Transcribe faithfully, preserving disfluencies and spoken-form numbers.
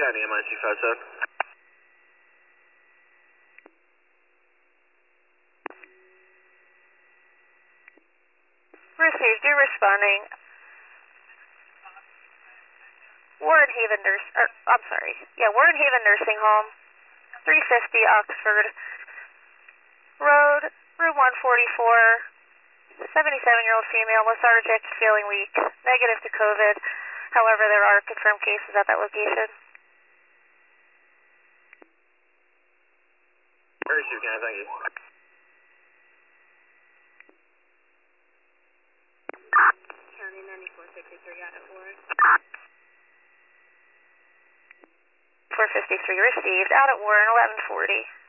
County, M I two five seven. Received, you're responding. Warren Haven Nurse, or, I'm sorry, yeah, Warren Haven Nursing Home, three fifty Oxford Road, room one forty-four, seventy-seven-year-old female, lethargic, feeling weak, negative to COVID. However, there are confirmed cases at that location. Received, County, thank you. County ninety-four fifty-three out at Warren. four fifty-three received, out at Warren, eleven forty.